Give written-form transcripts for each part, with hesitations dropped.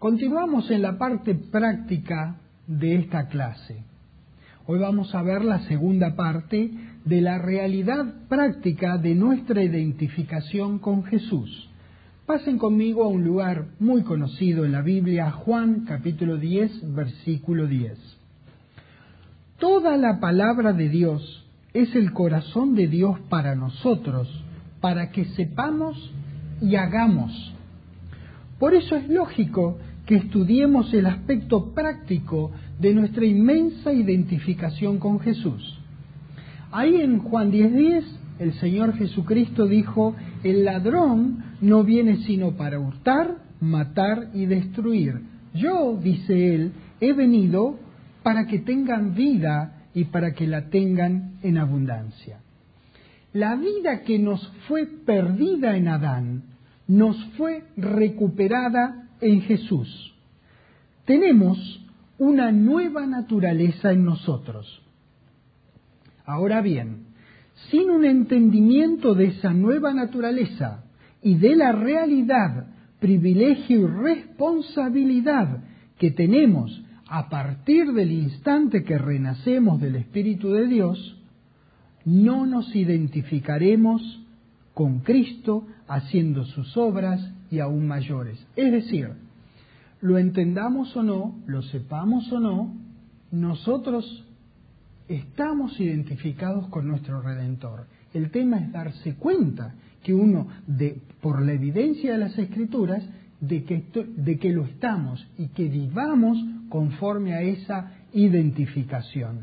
Continuamos en la parte práctica de esta clase. Hoy vamos a ver la segunda parte de la realidad práctica de nuestra identificación con Jesús. Pasen conmigo a un lugar muy conocido en la Biblia, Juan capítulo 10, versículo 10. Toda la palabra de Dios es el corazón de Dios para nosotros, para que sepamos y hagamos. Por eso es lógico que estudiemos el aspecto práctico de nuestra inmensa identificación con Jesús. Ahí en Juan 10:10, el Señor Jesucristo dijo: el ladrón no viene sino para hurtar, matar y destruir. Yo, dice él, he venido para que tengan vida y para que la tengan en abundancia. La vida que nos fue perdida en Adán, nos fue recuperada en Jesús. Tenemos una nueva naturaleza en nosotros. Ahora bien, sin un entendimiento de esa nueva naturaleza y de la realidad, privilegio y responsabilidad que tenemos a partir del instante que renacemos del Espíritu de Dios, no nos identificaremos con Cristo haciendo sus obras y aún mayores. Es decir, lo entendamos o no, lo sepamos o no, nosotros estamos identificados con nuestro Redentor. El tema es darse cuenta que uno, por la evidencia de las Escrituras, de que lo estamos y que vivamos conforme a esa identificación.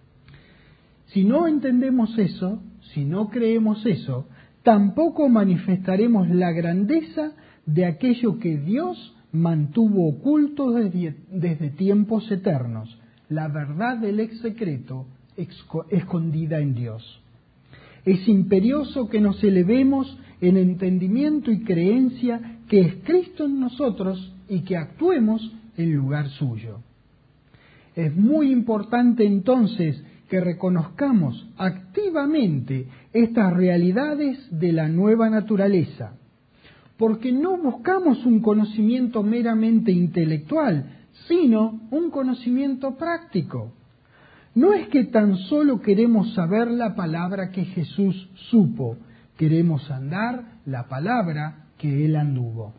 Si no entendemos eso, si no creemos eso, tampoco manifestaremos la grandeza de aquello que Dios mantuvo oculto desde tiempos eternos, la verdad del ex secreto escondida en Dios. Es imperioso que nos elevemos en entendimiento y creencia que es Cristo en nosotros y que actuemos en lugar suyo. Es muy importante entonces que reconozcamos activamente estas realidades de la nueva naturaleza, porque no buscamos un conocimiento meramente intelectual, sino un conocimiento práctico. No es que tan solo queremos saber la palabra que Jesús supo, queremos andar la palabra que Él anduvo.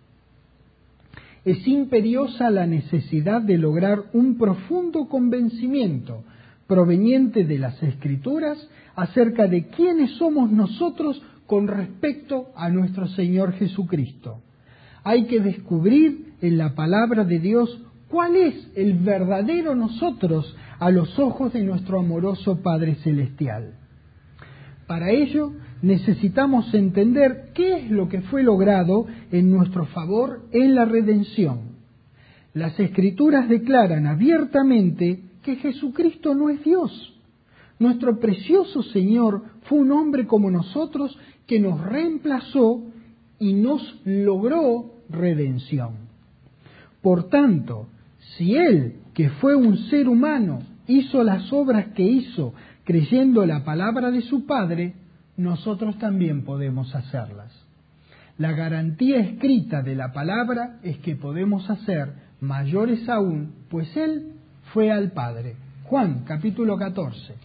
Es imperiosa la necesidad de lograr un profundo convencimiento proveniente de las Escrituras acerca de quiénes somos nosotros con respecto a nuestro Señor Jesucristo. Hay que descubrir en la palabra de Dios cuál es el verdadero nosotros a los ojos de nuestro amoroso Padre Celestial. Para ello necesitamos entender qué es lo que fue logrado en nuestro favor en la redención. Las Escrituras declaran abiertamente que Jesucristo no es Dios. Nuestro precioso Señor fue un hombre como nosotros que nos reemplazó y nos logró redención. Por tanto, si Él, que fue un ser humano, hizo las obras que hizo creyendo la palabra de su Padre, nosotros también podemos hacerlas. La garantía escrita de la palabra es que podemos hacer mayores aún, pues Él fue al Padre. Juan, capítulo 14.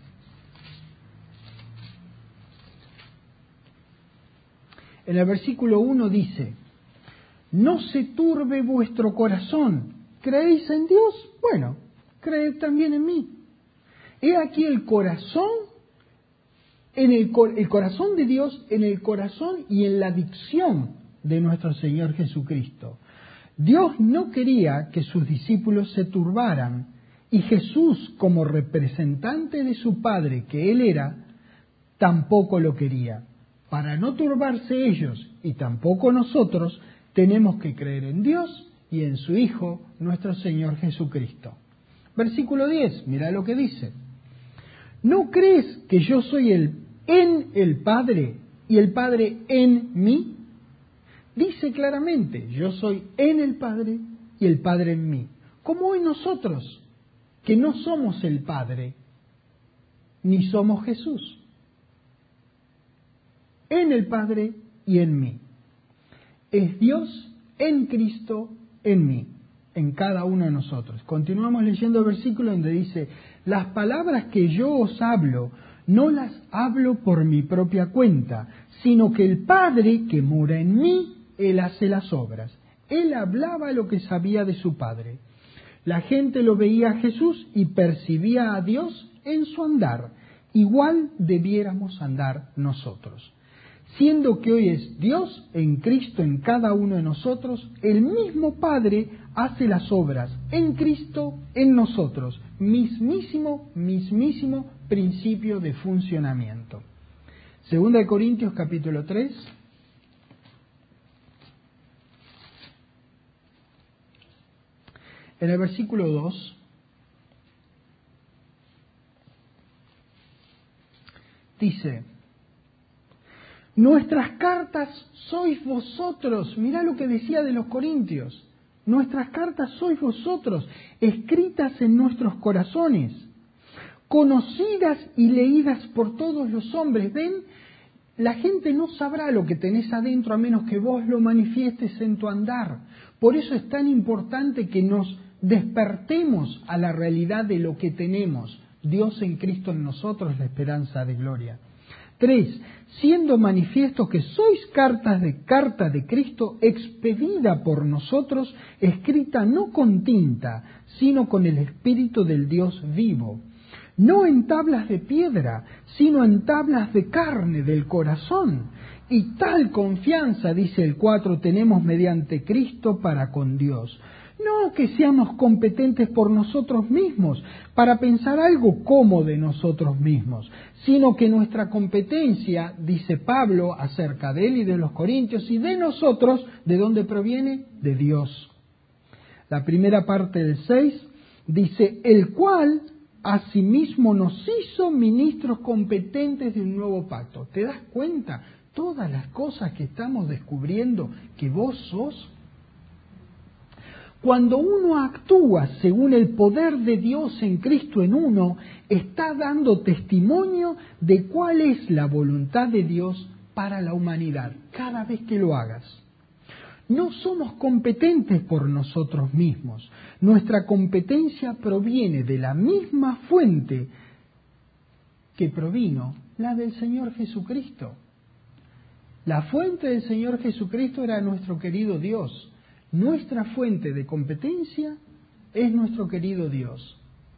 En el versículo 1 dice: no se turbe vuestro corazón, ¿creéis en Dios? Bueno, creed también en mí. He aquí el corazón, el corazón de Dios en el corazón y en la dicción de nuestro Señor Jesucristo. Dios no quería que sus discípulos se turbaran, y Jesús, como representante de su Padre que Él era, tampoco lo quería. Para no turbarse ellos y tampoco nosotros, tenemos que creer en Dios y en su Hijo, nuestro Señor Jesucristo. Versículo 10, mira lo que dice. ¿No crees que yo soy en el Padre y el Padre en mí? Dice claramente, yo soy en el Padre y el Padre en mí. Como hoy nosotros, que no somos el Padre, ni somos Jesús. En el Padre y en mí. Es Dios en Cristo en mí. en cada uno de nosotros. Continuamos leyendo el versículo donde dice, las palabras que yo os hablo, no las hablo por mi propia cuenta, sino que el Padre que mora en mí, Él hace las obras. Él hablaba lo que sabía de su Padre. La gente lo veía a Jesús y percibía a Dios en su andar. Igual debiéramos andar nosotros. Siendo que hoy es Dios en Cristo en cada uno de nosotros, el mismo Padre hace las obras en Cristo en nosotros. Mismísimo principio de funcionamiento. Segunda de Corintios capítulo 3. En el versículo 2 dice, nuestras cartas sois vosotros. Mirá lo que decía de los Corintios. Nuestras cartas sois vosotros, escritas en nuestros corazones, conocidas y leídas por todos los hombres. ¿Ven? La gente no sabrá lo que tenés adentro a menos que vos lo manifiestes en tu andar. Por eso es tan importante que nos despertemos a la realidad de lo que tenemos. Dios en Cristo en nosotros, la esperanza de gloria. 3. Siendo manifiesto que sois carta de Cristo, expedida por nosotros, escrita no con tinta, sino con el Espíritu del Dios vivo. No en tablas de piedra, sino en tablas de carne del corazón. Y tal confianza, dice el 4, tenemos mediante Cristo para con Dios. No que seamos competentes por nosotros mismos, para pensar algo como de nosotros mismos, sino que nuestra competencia, dice Pablo acerca de él y de los corintios, y de nosotros, ¿de dónde proviene? De Dios. La primera parte del 6 dice, el cual asimismo nos hizo ministros competentes de un nuevo pacto. ¿Te das cuenta? Todas las cosas que estamos descubriendo que vos sos. Cuando uno actúa según el poder de Dios en Cristo en uno, está dando testimonio de cuál es la voluntad de Dios para la humanidad, cada vez que lo hagas. No somos competentes por nosotros mismos. Nuestra competencia proviene de la misma fuente que provino la del Señor Jesucristo. La fuente del Señor Jesucristo era nuestro querido Dios. Nuestra fuente de competencia es nuestro querido Dios.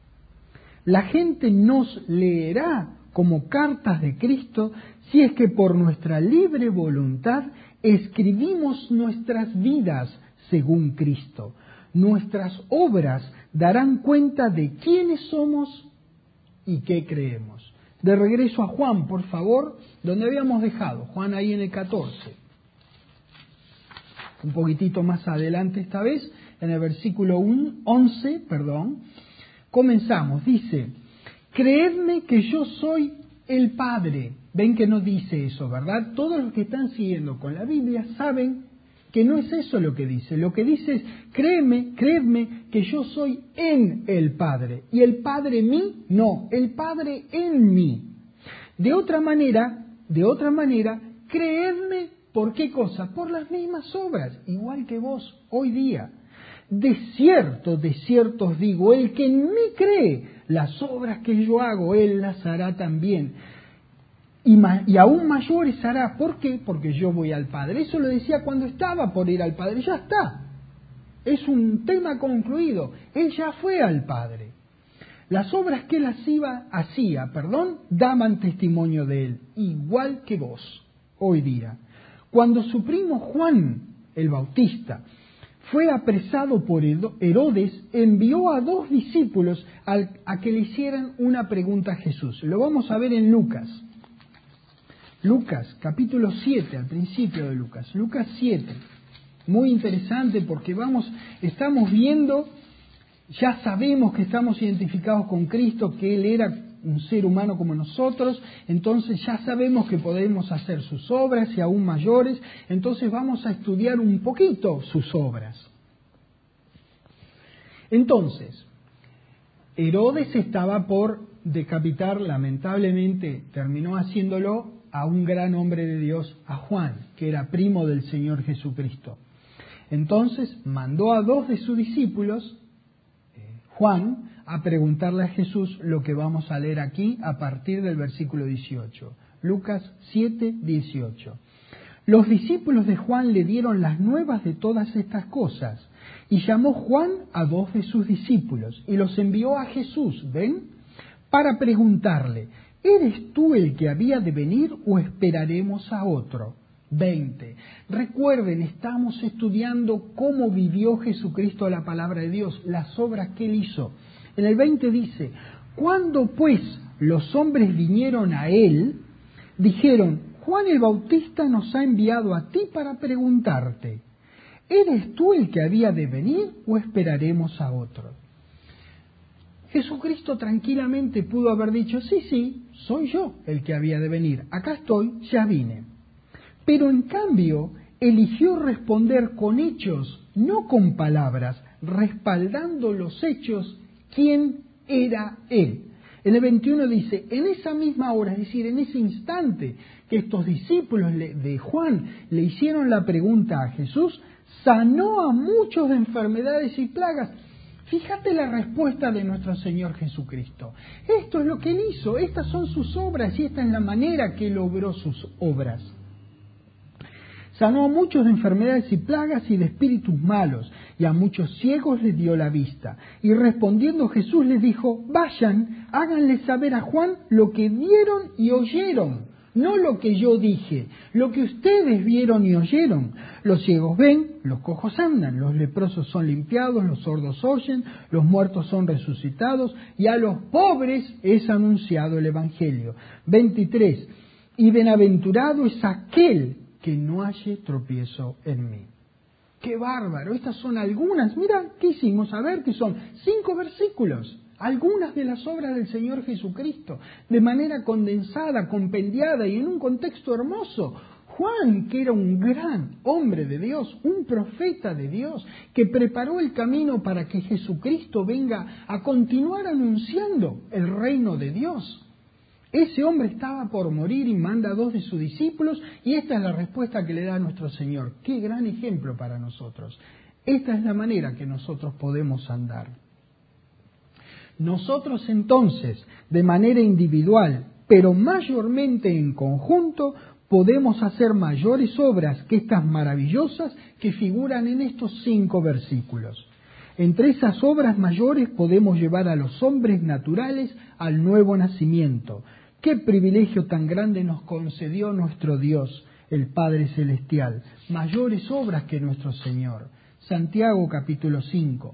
La gente nos leerá como cartas de Cristo si es que por nuestra libre voluntad escribimos nuestras vidas según Cristo. Nuestras obras darán cuenta de quiénes somos y qué creemos. De regreso a Juan, por favor, donde habíamos dejado. Juan ahí en el 14. Un poquitito más adelante esta vez, en el versículo 11, comenzamos. Dice, creedme que yo soy el Padre. Ven que no dice eso, ¿verdad? Todos los que están siguiendo con la Biblia saben que no es eso lo que dice. Lo que dice es, creedme que yo soy en el Padre. ¿Y el Padre en mí? No, el Padre en mí. De otra manera, creedme. ¿Por qué cosa? Por las mismas obras, igual que vos hoy día. De cierto os digo, el que en mí cree, las obras que yo hago, él las hará también. Y aún mayores hará. ¿Por qué? Porque yo voy al Padre. Eso lo decía cuando estaba por ir al Padre. Ya está. Es un tema concluido. Él ya fue al Padre. Las obras que él hacía, daban testimonio de él, igual que vos hoy día. Cuando su primo Juan el Bautista fue apresado por Herodes, envió a 2 discípulos a que le hicieran una pregunta a Jesús. Lo vamos a ver en Lucas. Lucas, capítulo 7, al principio de Lucas. Lucas 7. Muy interesante porque estamos viendo, ya sabemos que estamos identificados con Cristo, que Él era un ser humano como nosotros, entonces ya sabemos que podemos hacer sus obras y aún mayores, entonces vamos a estudiar un poquito sus obras. Entonces, Herodes estaba por decapitar, lamentablemente terminó haciéndolo, a un gran hombre de Dios, a Juan, que era primo del Señor Jesucristo. Entonces mandó a 2 de sus discípulos, Juan, a preguntarle a Jesús lo que vamos a leer aquí a partir del versículo 18. Lucas 7, 18. Los discípulos de Juan le dieron las nuevas de todas estas cosas, y llamó Juan a 2 de sus discípulos, y los envió a Jesús, ¿ven?, para preguntarle, ¿eres tú el que había de venir o esperaremos a otro? 20. Recuerden, estamos estudiando cómo vivió Jesucristo la palabra de Dios, las obras que Él hizo. En el 20 dice, cuando pues los hombres vinieron a Él, dijeron, Juan el Bautista nos ha enviado a ti para preguntarte, ¿eres tú el que había de venir o esperaremos a otro? Jesucristo tranquilamente pudo haber dicho, sí, soy yo el que había de venir, acá estoy, ya vine. Pero en cambio, eligió responder con hechos, no con palabras, respaldando los hechos, quién era Él. En el 21 dice, en esa misma hora, es decir, en ese instante que estos discípulos de Juan le hicieron la pregunta a Jesús, sanó a muchos de enfermedades y plagas. Fíjate la respuesta de nuestro Señor Jesucristo. Esto es lo que Él hizo, estas son sus obras y esta es la manera que Él obró sus obras. Sanó a muchos de enfermedades y plagas y de espíritus malos, y a muchos ciegos les dio la vista. Y respondiendo Jesús les dijo, vayan, háganle saber a Juan lo que vieron y oyeron, no lo que yo dije, lo que ustedes vieron y oyeron. Los ciegos ven, los cojos andan, los leprosos son limpiados, los sordos oyen, los muertos son resucitados, y a los pobres es anunciado el Evangelio. 23. Y bienaventurado es aquel que no halle tropiezo en mí. ¡Qué bárbaro! Estas son algunas, mira, ¿qué hicimos? A ver, que son 5 versículos, algunas de las obras del Señor Jesucristo, de manera condensada, compendiada y en un contexto hermoso. Juan, que era un gran hombre de Dios, un profeta de Dios, que preparó el camino para que Jesucristo venga a continuar anunciando el reino de Dios. Ese hombre estaba por morir y manda a 2 de sus discípulos y esta es la respuesta que le da a nuestro Señor. ¡Qué gran ejemplo para nosotros! Esta es la manera que nosotros podemos andar. Nosotros entonces, de manera individual, pero mayormente en conjunto, podemos hacer mayores obras que estas maravillosas que figuran en estos 5 versículos. Entre esas obras mayores podemos llevar a los hombres naturales al nuevo nacimiento. ¡Qué privilegio tan grande nos concedió nuestro Dios, el Padre Celestial! Mayores obras que nuestro Señor. Santiago capítulo 5.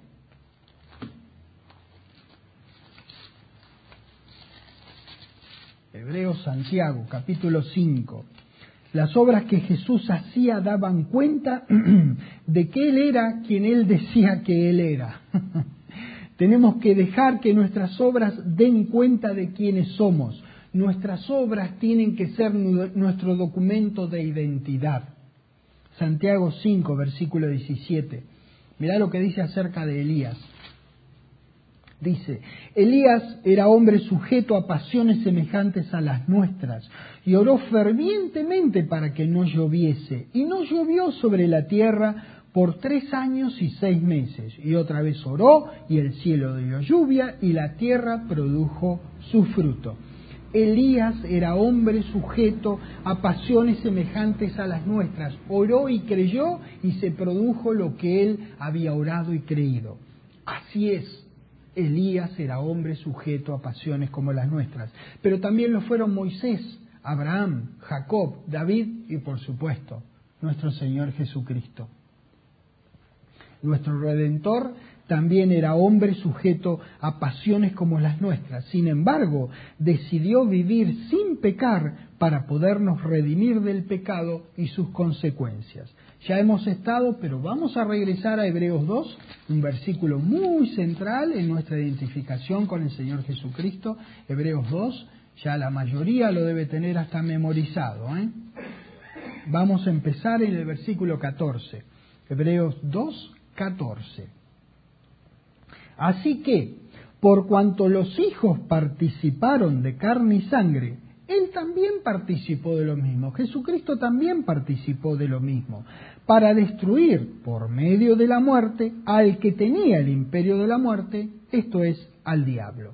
Hebreos Santiago capítulo 5. Las obras que Jesús hacía daban cuenta de que Él era quien Él decía que Él era. Tenemos que dejar que nuestras obras den cuenta de quiénes somos. Nuestras obras tienen que ser nuestro documento de identidad. Santiago 5, versículo 17. Mirá lo que dice acerca de Elías. Dice, Elías era hombre sujeto a pasiones semejantes a las nuestras, y oró fervientemente para que no lloviese, y no llovió sobre la tierra por 3 años y 6 meses, y otra vez oró, y el cielo dio lluvia, y la tierra produjo su fruto. Elías era hombre sujeto a pasiones semejantes a las nuestras, oró y creyó, y se produjo lo que él había orado y creído. Así es. Elías era hombre sujeto a pasiones como las nuestras, pero también lo fueron Moisés, Abraham, Jacob, David y por supuesto nuestro Señor Jesucristo. Nuestro Redentor también era hombre sujeto a pasiones como las nuestras. Sin embargo, decidió vivir sin pecar para podernos redimir del pecado y sus consecuencias. Ya hemos estado, pero vamos a regresar a Hebreos 2, un versículo muy central en nuestra identificación con el Señor Jesucristo. Hebreos 2, ya la mayoría lo debe tener hasta memorizado, Vamos a empezar en el versículo 14. Hebreos 2, 14. Así que, por cuanto los hijos participaron de carne y sangre, Él también participó de lo mismo. Jesucristo también participó de lo mismo, para destruir por medio de la muerte al que tenía el imperio de la muerte, esto es, al diablo.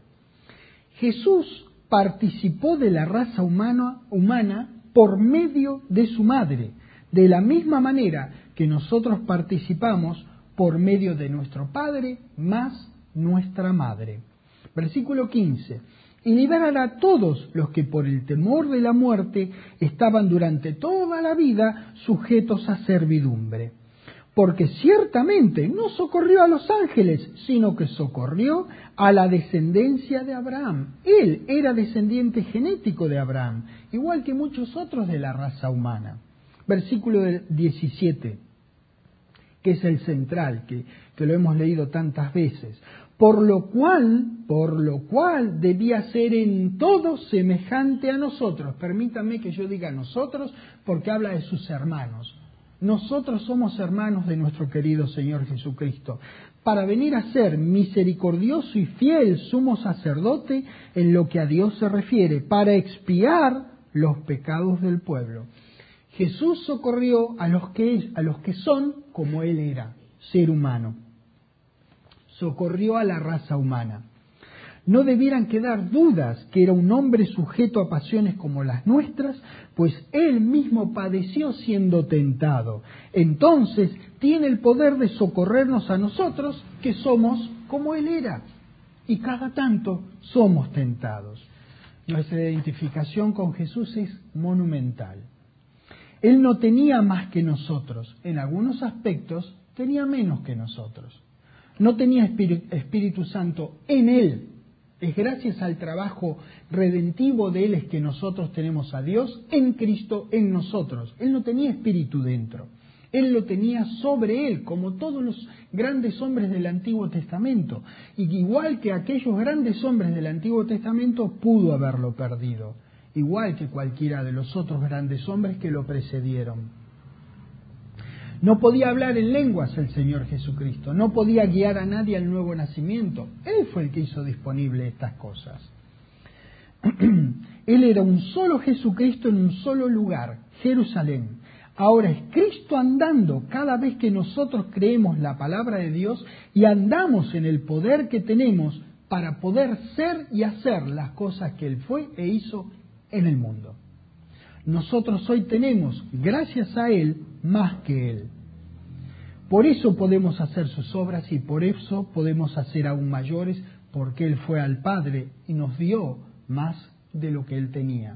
Jesús participó de la raza humana por medio de su madre, de la misma manera que nosotros participamos por medio de nuestro Padre más nuestra Madre. Versículo 15. Y liberará a todos los que por el temor de la muerte estaban durante toda la vida sujetos a servidumbre. Porque ciertamente no socorrió a los ángeles, sino que socorrió a la descendencia de Abraham. Él era descendiente genético de Abraham, igual que muchos otros de la raza humana. Versículo 17, que es el central, que lo hemos leído tantas veces. Por lo cual debía ser en todo semejante a nosotros. Permítanme que yo diga nosotros, porque habla de sus hermanos. Nosotros somos hermanos de nuestro querido Señor Jesucristo, para venir a ser misericordioso y fiel sumo sacerdote en lo que a Dios se refiere, para expiar los pecados del pueblo. Jesús socorrió a los que son como Él era, ser humano. Socorrió a la raza humana. No debieran quedar dudas que era un hombre sujeto a pasiones como las nuestras, pues Él mismo padeció siendo tentado. Entonces tiene el poder de socorrernos a nosotros, que somos como Él era. Y cada tanto somos tentados. Nuestra identificación con Jesús es monumental. Él no tenía más que nosotros. En algunos aspectos tenía menos que nosotros. No tenía Espíritu Santo en Él. Es gracias al trabajo redentivo de Él es que nosotros tenemos a Dios en Cristo en nosotros. Él no tenía Espíritu dentro. Él lo tenía sobre Él, como todos los grandes hombres del Antiguo Testamento. Y igual que aquellos grandes hombres del Antiguo Testamento, pudo haberlo perdido. Igual que cualquiera de los otros grandes hombres que lo precedieron. No podía hablar en lenguas el Señor Jesucristo, no podía guiar a nadie al nuevo nacimiento. Él fue el que hizo disponible estas cosas. Él era un solo Jesucristo en un solo lugar, Jerusalén. Ahora es Cristo andando cada vez que nosotros creemos la palabra de Dios y andamos en el poder que tenemos para poder ser y hacer las cosas que Él fue e hizo en el mundo. Nosotros hoy tenemos, gracias a Él, más que Él. Por eso podemos hacer sus obras y por eso podemos hacer aún mayores, porque Él fue al Padre y nos dio más de lo que Él tenía.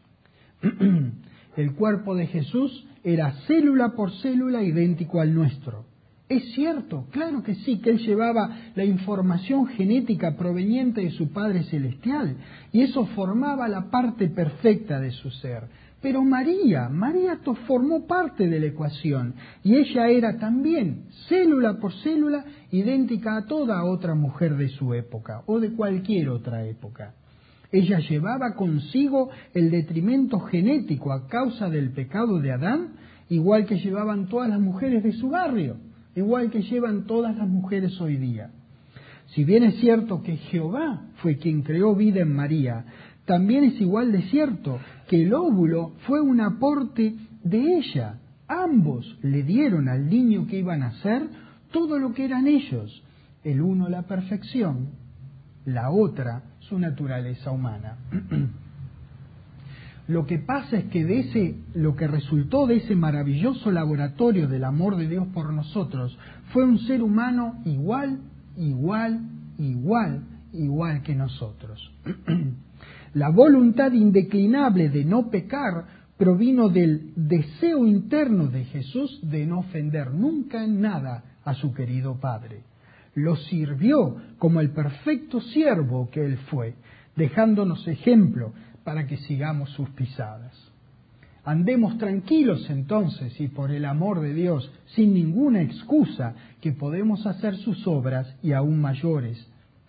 El cuerpo de Jesús era célula por célula idéntico al nuestro. Es cierto, claro que sí, que Él llevaba la información genética proveniente de su Padre Celestial y eso formaba la parte perfecta de su ser. Pero María formó parte de la ecuación y ella era también, célula por célula, idéntica a toda otra mujer de su época o de cualquier otra época. Ella llevaba consigo el detrimento genético a causa del pecado de Adán, igual que llevaban todas las mujeres de su barrio, igual que llevan todas las mujeres hoy día. Si bien es cierto que Jehová fue quien creó vida en María, también es igual de cierto que el óvulo fue un aporte de ella. Ambos le dieron al niño que iban a ser todo lo que eran ellos. El uno la perfección, la otra su naturaleza humana. Lo que pasa es que lo que resultó de ese maravilloso laboratorio del amor de Dios por nosotros fue un ser humano igual que nosotros. La voluntad indeclinable de no pecar provino del deseo interno de Jesús de no ofender nunca en nada a su querido Padre. Lo sirvió como el perfecto siervo que Él fue, dejándonos ejemplo para que sigamos sus pisadas. Andemos tranquilos entonces y por el amor de Dios, sin ninguna excusa, que podemos hacer sus obras y aún mayores.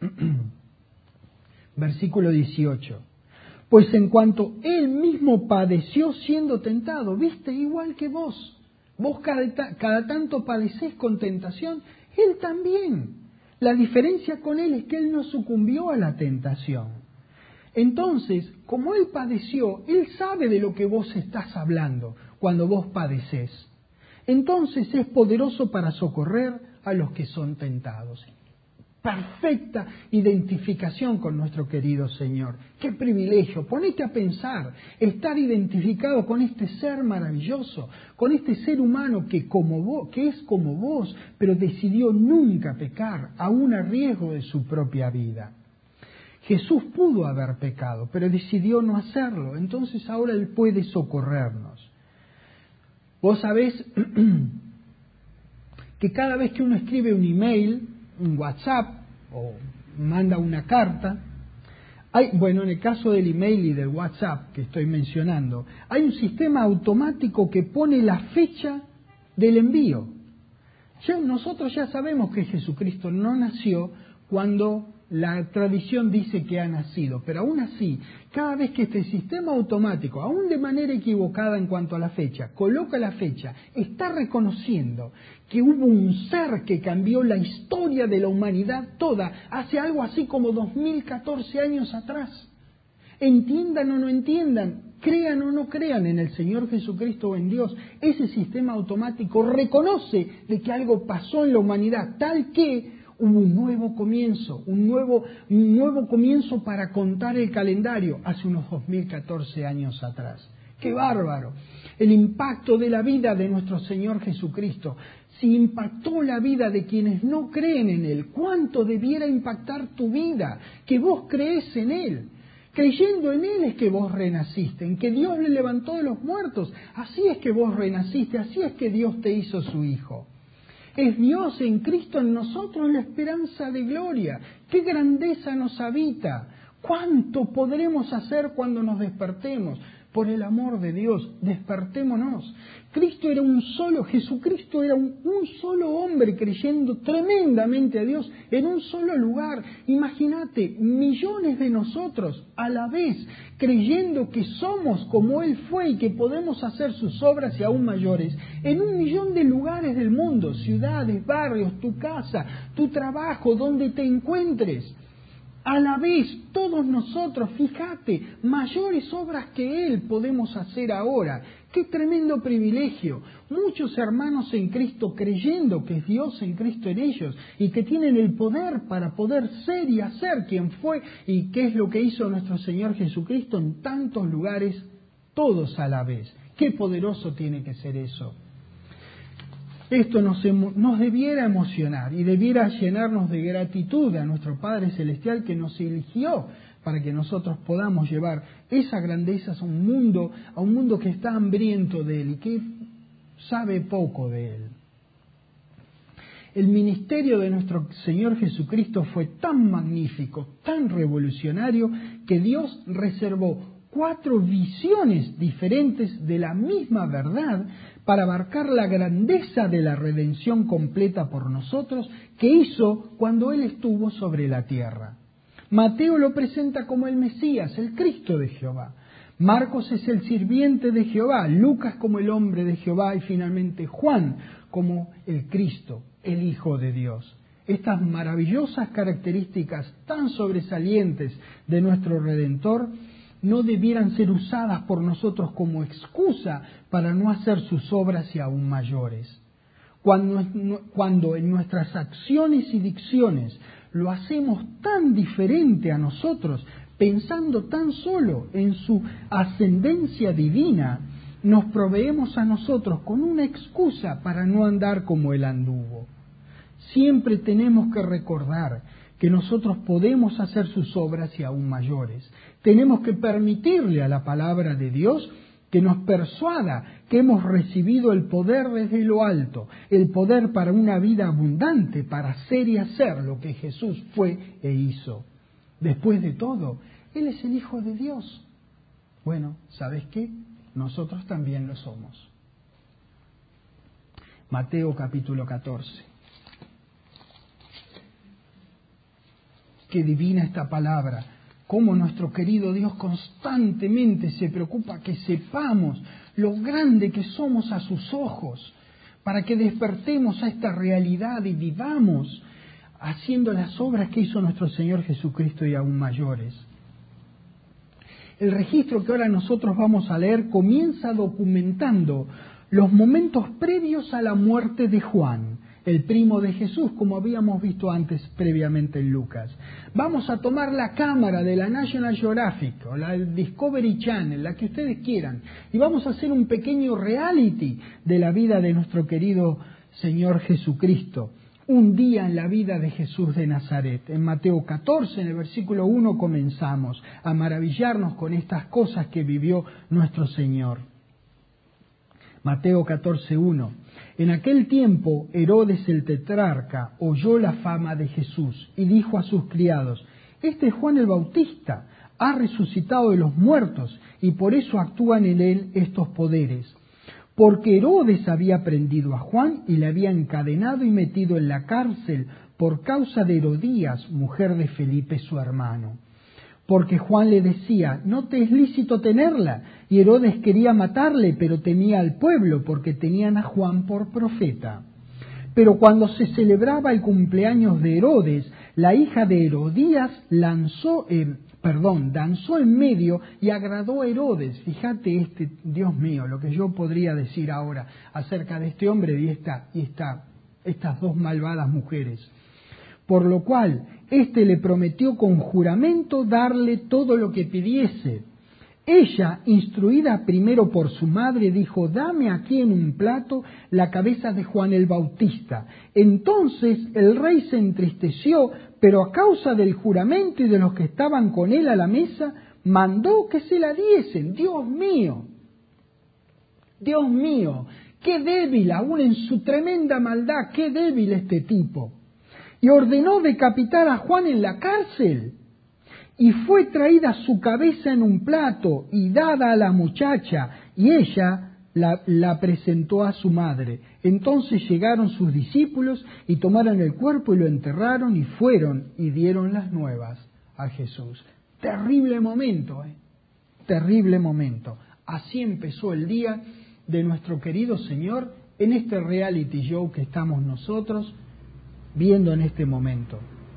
Versículo 18. Pues en cuanto Él mismo padeció siendo tentado, viste, igual que vos cada tanto padecés con tentación, Él también. La diferencia con Él es que Él no sucumbió a la tentación. Entonces, como Él padeció, Él sabe de lo que vos estás hablando cuando vos padecés. Entonces es poderoso para socorrer a los que son tentados. Perfecta identificación con nuestro querido Señor. ¡Qué privilegio! Ponete a pensar, estar identificado con este ser maravilloso, con este ser humano que es como vos, pero decidió nunca pecar, aún a riesgo de su propia vida. Jesús pudo haber pecado, pero decidió no hacerlo. Entonces ahora Él puede socorrernos. Vos sabés que cada vez que uno escribe un email, un WhatsApp o manda una carta, en el caso del email y del WhatsApp que estoy mencionando, hay un sistema automático que pone la fecha del envío. Nosotros ya sabemos que Jesucristo no nació cuando la tradición dice que ha nacido, pero aún así, cada vez que este sistema automático, aún de manera equivocada en cuanto a la fecha, coloca la fecha, está reconociendo que hubo un ser que cambió la historia de la humanidad toda hace algo así como 2014 años atrás. Entiendan o no entiendan, crean o no crean en el Señor Jesucristo o en Dios, ese sistema automático reconoce de que algo pasó en la humanidad, tal que hubo un nuevo comienzo, un nuevo comienzo para contar el calendario hace unos 2014 años atrás. ¡Qué bárbaro! El impacto de la vida de nuestro Señor Jesucristo. Si impactó la vida de quienes no creen en Él, ¿cuánto debiera impactar tu vida? Que vos crees en Él. Creyendo en Él es que vos renaciste, en que Dios le levantó de los muertos. Así es que vos renaciste, así es que Dios te hizo su Hijo. Es Dios en Cristo en nosotros la esperanza de gloria. ¡Qué grandeza nos habita! ¿Cuánto podremos hacer cuando nos despertemos? Por el amor de Dios, despertémonos. Jesucristo era un solo hombre creyendo tremendamente a Dios en un solo lugar. Imagínate, millones de nosotros a la vez creyendo que somos como Él fue y que podemos hacer sus obras y aún mayores en 1.000.000 de lugares del mundo, ciudades, barrios, tu casa, tu trabajo, donde te encuentres. A la vez, todos nosotros, fíjate, mayores obras que Él podemos hacer ahora. ¡Qué tremendo privilegio! Muchos hermanos en Cristo creyendo que es Dios en Cristo en ellos y que tienen el poder para poder ser y hacer quien fue y qué es lo que hizo nuestro Señor Jesucristo en tantos lugares, todos a la vez. ¡Qué poderoso tiene que ser eso! Esto nos debiera emocionar y debiera llenarnos de gratitud a nuestro Padre Celestial que nos eligió para que nosotros podamos llevar esa grandeza a un mundo que está hambriento de Él y que sabe poco de Él. El ministerio de nuestro Señor Jesucristo fue tan magnífico, tan revolucionario, que Dios reservó 4 visiones diferentes de la misma verdad para abarcar la grandeza de la redención completa por nosotros que hizo cuando Él estuvo sobre la tierra. Mateo lo presenta como el Mesías, el Cristo de Jehová. Marcos es el sirviente de Jehová, Lucas como el hombre de Jehová y finalmente Juan como el Cristo, el Hijo de Dios. Estas maravillosas características tan sobresalientes de nuestro Redentor no debieran ser usadas por nosotros como excusa para no hacer sus obras y aún mayores. Cuando en nuestras acciones y dicciones lo hacemos tan diferente a nosotros, pensando tan solo en su ascendencia divina, nos proveemos a nosotros con una excusa para no andar como Él anduvo. Siempre tenemos que recordar que nosotros podemos hacer sus obras y aún mayores. Tenemos que permitirle a la palabra de Dios que nos persuada que hemos recibido el poder desde lo alto, el poder para una vida abundante, para hacer y hacer lo que Jesús fue e hizo. Después de todo, Él es el Hijo de Dios. Bueno, ¿sabes qué? Nosotros también lo somos. Mateo capítulo 14. Qué divina esta palabra, cómo nuestro querido Dios constantemente se preocupa que sepamos lo grande que somos a sus ojos, para que despertemos a esta realidad y vivamos haciendo las obras que hizo nuestro Señor Jesucristo y aún mayores. El registro que ahora nosotros vamos a leer comienza documentando los momentos previos a la muerte de Juan, el primo de Jesús, como habíamos visto antes previamente en Lucas. Vamos a tomar la cámara de la National Geographic o la Discovery Channel, la que ustedes quieran, y vamos a hacer un pequeño reality de la vida de nuestro querido Señor Jesucristo. Un día en la vida de Jesús de Nazaret. En Mateo 14, en el versículo 1, comenzamos a maravillarnos con estas cosas que vivió nuestro Señor. Mateo 14, 1. En aquel tiempo, Herodes el tetrarca oyó la fama de Jesús y dijo a sus criados: este es Juan el Bautista, ha resucitado de los muertos y por eso actúan en él estos poderes. Porque Herodes había prendido a Juan y le había encadenado y metido en la cárcel por causa de Herodías, mujer de Felipe su hermano. Porque Juan le decía: no te es lícito tenerla, y Herodes quería matarle, pero temía al pueblo, porque tenían a Juan por profeta. Pero cuando se celebraba el cumpleaños de Herodes, la hija de Herodías danzó en medio y agradó a Herodes. Fíjate Dios mío, lo que yo podría decir ahora acerca de este hombre y estas dos malvadas mujeres. Por lo cual, le prometió con juramento darle todo lo que pidiese. Ella, instruida primero por su madre, dijo: dame aquí en un plato la cabeza de Juan el Bautista. Entonces el rey se entristeció, pero a causa del juramento y de los que estaban con él a la mesa, mandó que se la diesen. Dios mío, qué débil, aún en su tremenda maldad, qué débil este tipo. Y ordenó decapitar a Juan en la cárcel. Y fue traída su cabeza en un plato y dada a la muchacha, y ella la presentó a su madre. Entonces llegaron sus discípulos y tomaron el cuerpo y lo enterraron y fueron y dieron las nuevas a Jesús. Terrible momento, terrible momento. Así empezó el día de nuestro querido Señor en este reality show que estamos nosotros viendo en este momento.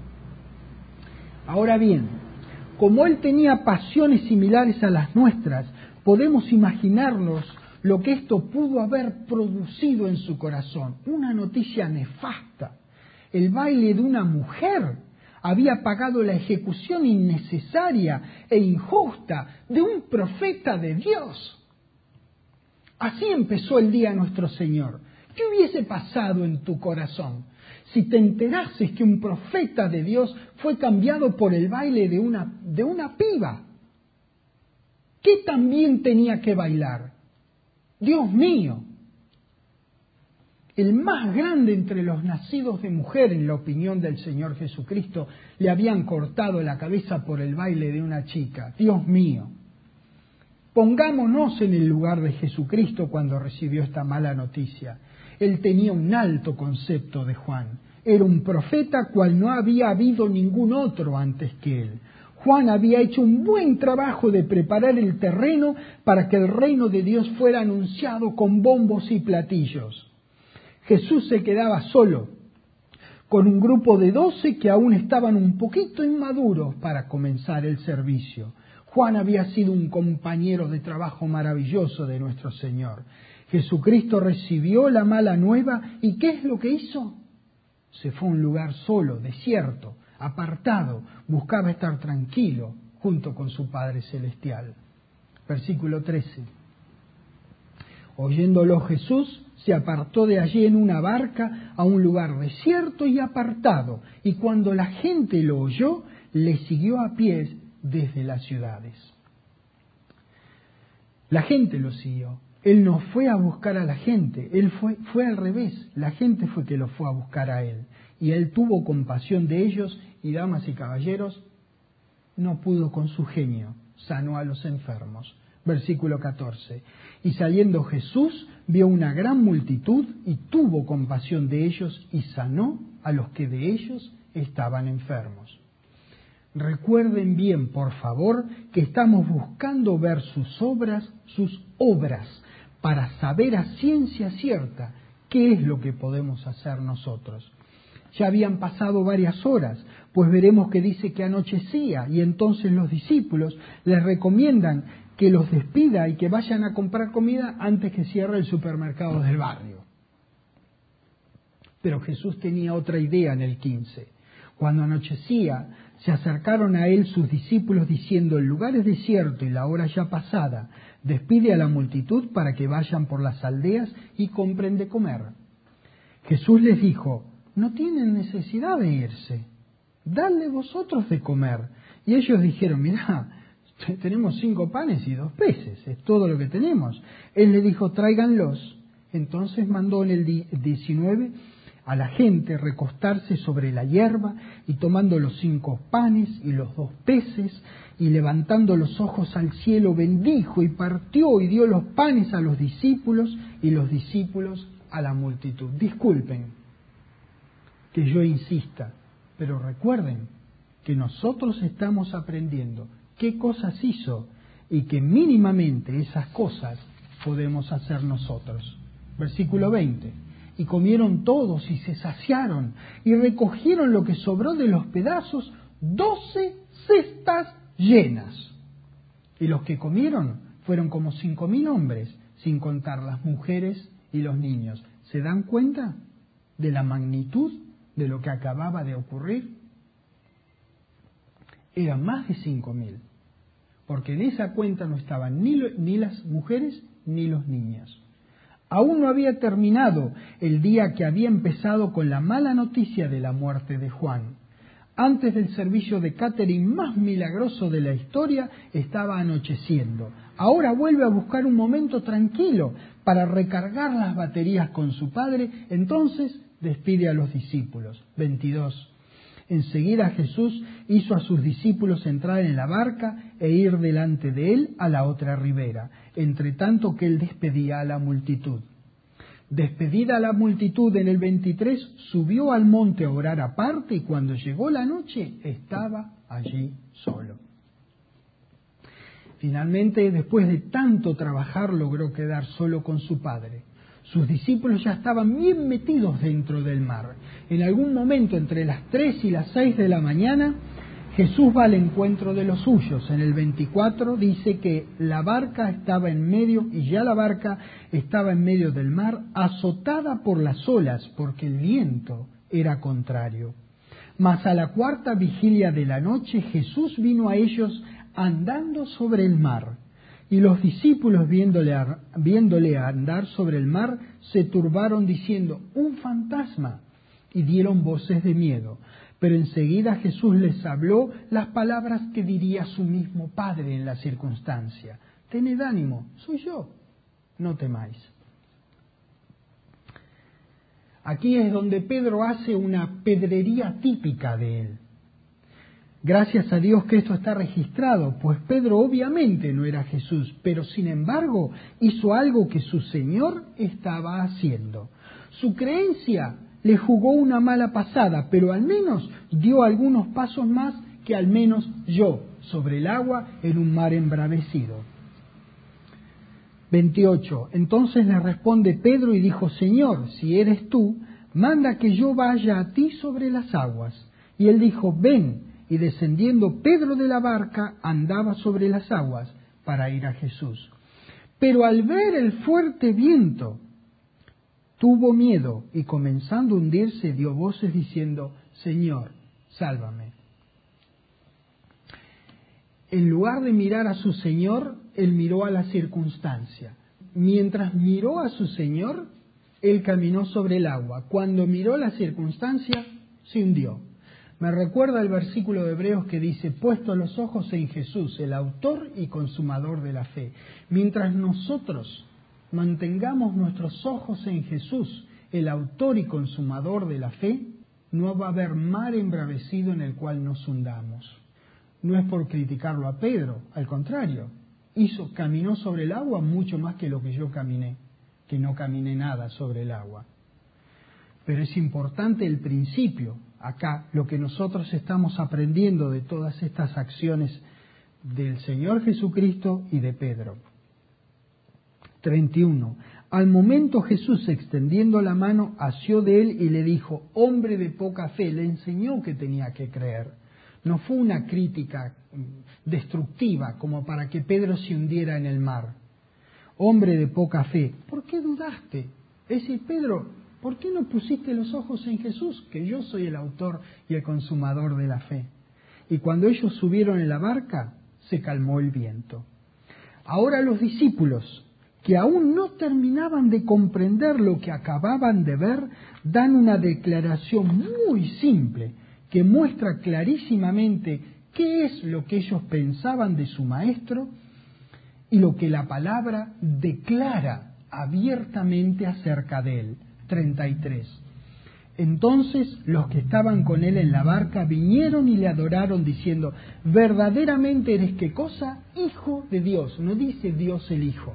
Ahora bien, como él tenía pasiones similares a las nuestras, podemos imaginarnos lo que esto pudo haber producido en su corazón. Una noticia nefasta. El baile de una mujer había pagado la ejecución innecesaria e injusta de un profeta de Dios. Así empezó el día de nuestro Señor. ¿Qué hubiese pasado en tu corazón si te enterases que un profeta de Dios fue cambiado por el baile de una piba? ¿Qué también tenía que bailar? Dios mío, el más grande entre los nacidos de mujer, en la opinión del Señor Jesucristo, le habían cortado la cabeza por el baile de una chica. Dios mío. Pongámonos en el lugar de Jesucristo cuando recibió esta mala noticia. Él tenía un alto concepto de Juan. Era un profeta cual no había habido ningún otro antes que él. Juan había hecho un buen trabajo de preparar el terreno para que el reino de Dios fuera anunciado con bombos y platillos. Jesús se quedaba solo, con un grupo de 12 que aún estaban un poquito inmaduros para comenzar el servicio. Juan había sido un compañero de trabajo maravilloso de nuestro Señor. Jesucristo recibió la mala nueva y ¿qué es lo que hizo? Se fue a un lugar solo, desierto, apartado, buscaba estar tranquilo junto con su Padre Celestial. Versículo 13. Oyéndolo Jesús, se apartó de allí en una barca a un lugar desierto y apartado, y cuando la gente lo oyó, le siguió a pies desde las ciudades. La gente lo siguió. Él no fue a buscar a la gente, él fue al revés, la gente fue que lo fue a buscar a él. Y él tuvo compasión de ellos y, damas y caballeros, no pudo con su genio, sanó a los enfermos. Versículo 14. Y saliendo Jesús, vio una gran multitud y tuvo compasión de ellos y sanó a los que de ellos estaban enfermos. Recuerden bien, por favor, que estamos buscando ver sus obras, para saber a ciencia cierta qué es lo que podemos hacer nosotros. Ya habían pasado varias horas, pues veremos que dice que anochecía y entonces los discípulos les recomiendan que los despida y que vayan a comprar comida antes que cierre el supermercado del barrio. Pero Jesús tenía otra idea en el 15. Cuando anochecía, se acercaron a él sus discípulos diciendo: el lugar es desierto y la hora ya pasada, despide a la multitud para que vayan por las aldeas y compren de comer. Jesús les dijo: no tienen necesidad de irse, dadle vosotros de comer. Y ellos dijeron: mirá, tenemos 5 panes y 2 peces, es todo lo que tenemos. Él le dijo: tráiganlos. Entonces mandó en el 19 a la gente recostarse sobre la hierba, y tomando los 5 panes y los 2 peces, y levantando los ojos al cielo, bendijo y partió y dio los panes a los discípulos y los discípulos a la multitud. Disculpen que yo insista, pero recuerden que nosotros estamos aprendiendo qué cosas hizo y que mínimamente esas cosas podemos hacer nosotros. Versículo 20. Y comieron todos y se saciaron y recogieron lo que sobró de los pedazos, 12 cestas llenas. Y los que comieron fueron como 5.000 hombres, sin contar las mujeres y los niños. ¿Se dan cuenta de la magnitud de lo que acababa de ocurrir? Eran más de 5.000, porque en esa cuenta no estaban ni las mujeres ni los niños. Aún no había terminado el día que había empezado con la mala noticia de la muerte de Juan. Antes del servicio de catering más milagroso de la historia, estaba anocheciendo. Ahora vuelve a buscar un momento tranquilo para recargar las baterías con su padre. Entonces despide a los discípulos. 22. Enseguida Jesús hizo a sus discípulos entrar en la barca e ir delante de él a la otra ribera, entre tanto que él despedía a la multitud. Despedida la multitud en el 23, subió al monte a orar aparte, y cuando llegó la noche estaba allí solo. Finalmente, después de tanto trabajar, logró quedar solo con su padre. Sus discípulos ya estaban bien metidos dentro del mar. En algún momento entre las 3 y las 6 de la mañana, Jesús va al encuentro de los suyos. En el 24 dice que la barca estaba en medio, y ya la barca estaba en medio del mar, azotada por las olas, porque el viento era contrario. Mas a la 4ª vigilia de la noche, Jesús vino a ellos andando sobre el mar. Y los discípulos, viéndole andar sobre el mar, se turbaron diciendo: un fantasma, y dieron voces de miedo. Pero enseguida Jesús les habló las palabras que diría su mismo Padre en la circunstancia: tened ánimo, soy yo, no temáis. Aquí es donde Pedro hace una pedrería típica de él. Gracias a Dios que esto está registrado, pues Pedro obviamente no era Jesús, pero sin embargo hizo algo que su Señor estaba haciendo. Su creencia le jugó una mala pasada, pero al menos dio algunos pasos más que al menos yo sobre el agua en un mar embravecido. 28. Entonces le responde Pedro y dijo: Señor, si eres tú, manda que yo vaya a ti sobre las aguas. Y él dijo: ven. Y descendiendo Pedro de la barca, andaba sobre las aguas para ir a Jesús. Pero al ver el fuerte viento, tuvo miedo y, comenzando a hundirse, dio voces diciendo: Señor, sálvame. En lugar de mirar a su Señor, él miró a la circunstancia. Mientras miró a su Señor, él caminó sobre el agua. Cuando miró la circunstancia, se hundió. Me recuerda el versículo de Hebreos que dice: puesto los ojos en Jesús, el autor y consumador de la fe. Mientras nosotros mantengamos nuestros ojos en Jesús, el autor y consumador de la fe, no va a haber mar embravecido en el cual nos hundamos. No es por criticarlo a Pedro, al contrario, caminó sobre el agua mucho más que lo que yo caminé, que no caminé nada sobre el agua. Pero es importante el principio. Acá, lo que nosotros estamos aprendiendo de todas estas acciones del Señor Jesucristo y de Pedro. 31. Al momento Jesús, extendiendo la mano, asió de él y le dijo: hombre de poca fe. Le enseñó que tenía que creer. No fue una crítica destructiva como para que Pedro se hundiera en el mar. Hombre de poca fe, ¿por qué dudaste? Es decir, Pedro, ¿por qué no pusiste los ojos en Jesús? Que yo soy el autor y el consumador de la fe. Y cuando ellos subieron en la barca, se calmó el viento. Ahora los discípulos, que aún no terminaban de comprender lo que acababan de ver, dan una declaración muy simple que muestra clarísimamente qué es lo que ellos pensaban de su maestro y lo que la palabra declara abiertamente acerca de él. 33. Entonces los que estaban con él en la barca vinieron y le adoraron diciendo: verdaderamente eres, ¿qué cosa? Hijo de Dios. No dice Dios el Hijo,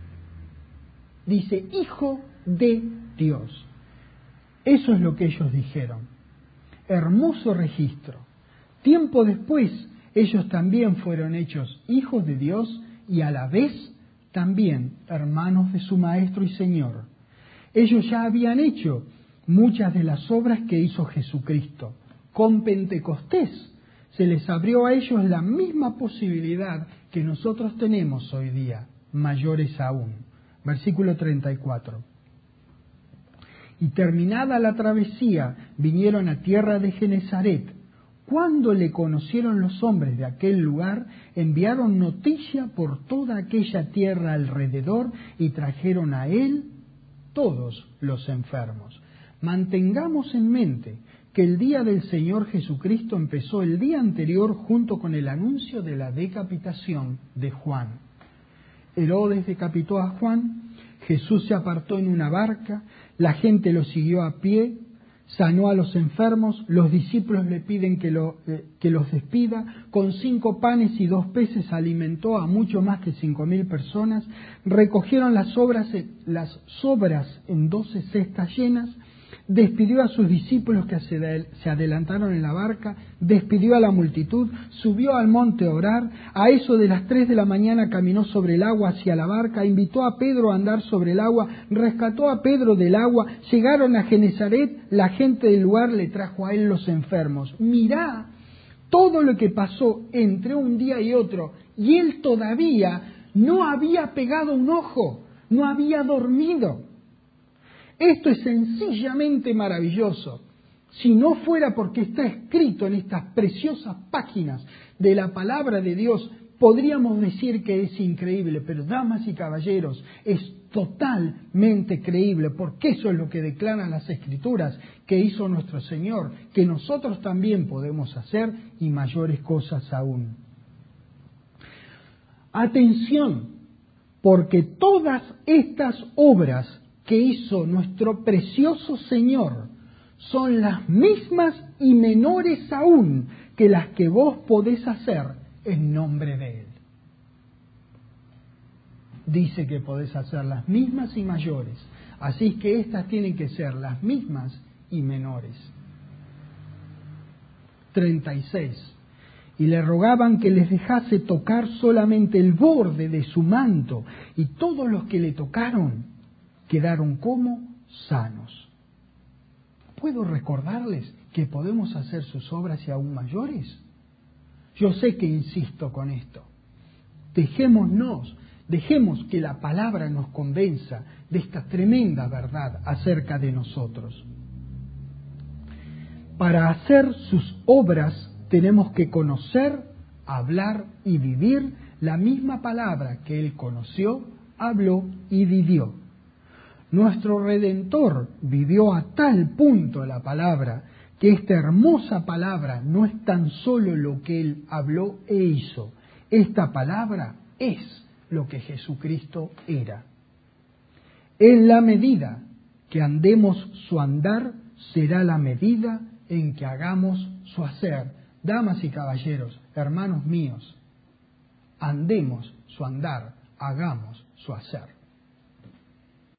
dice Hijo de Dios. Eso es lo que ellos dijeron. Hermoso registro. Tiempo después, ellos también fueron hechos hijos de Dios y a la vez también hermanos de su Maestro y Señor. Ellos ya habían hecho muchas de las obras que hizo Jesucristo. Con Pentecostés se les abrió a ellos la misma posibilidad que nosotros tenemos hoy día, mayores aún. Versículo 34. Y terminada la travesía, vinieron a tierra de Genezaret. Cuando le conocieron los hombres de aquel lugar, enviaron noticia por toda aquella tierra alrededor y trajeron a él todos los enfermos. Mantengamos en mente que el día del Señor Jesucristo empezó el día anterior junto con el anuncio de la decapitación de Juan. Herodes decapitó a Juan, Jesús se apartó en una barca, la gente lo siguió a pie, sanó a los enfermos, los discípulos le piden que los despida, con 5 panes y 2 peces alimentó a mucho más que 5.000 personas, recogieron las sobras en 12 cestas llenas, despidió a sus discípulos que se adelantaron en la barca, despidió a la multitud, subió al monte a orar, a eso de las 3 de la mañana caminó sobre el agua hacia la barca, invitó a Pedro a andar sobre el agua, rescató a Pedro del agua, llegaron a Genezaret, la gente del lugar le trajo a él los enfermos. Mirá todo lo que pasó entre un día y otro, y él todavía no había pegado un ojo, no había dormido. Esto es sencillamente maravilloso. Si no fuera porque está escrito en estas preciosas páginas de la palabra de Dios, podríamos decir que es increíble, pero damas y caballeros, es totalmente creíble, porque eso es lo que declaran las Escrituras que hizo nuestro Señor, que nosotros también podemos hacer y mayores cosas aún. Atención, porque todas estas obras que hizo nuestro precioso Señor son las mismas y menores aún que las que vos podés hacer en nombre de Él. Dice que podés hacer las mismas y mayores, así que estas tienen que ser las mismas y menores. 36. Y le rogaban que les dejase tocar solamente el borde de su manto, y todos los que le tocaron quedaron como sanos. ¿Puedo recordarles que podemos hacer sus obras y aún mayores? Yo sé que insisto con esto. Dejemos que la palabra nos convenza de esta tremenda verdad acerca de nosotros. Para hacer sus obras tenemos que conocer, hablar y vivir la misma palabra que Él conoció, habló y vivió. Nuestro Redentor vivió a tal punto la palabra que esta hermosa palabra no es tan solo lo que Él habló e hizo. Esta palabra es lo que Jesucristo era. En la medida que andemos su andar, será la medida en que hagamos su hacer. Damas y caballeros, hermanos míos, andemos su andar, hagamos su hacer.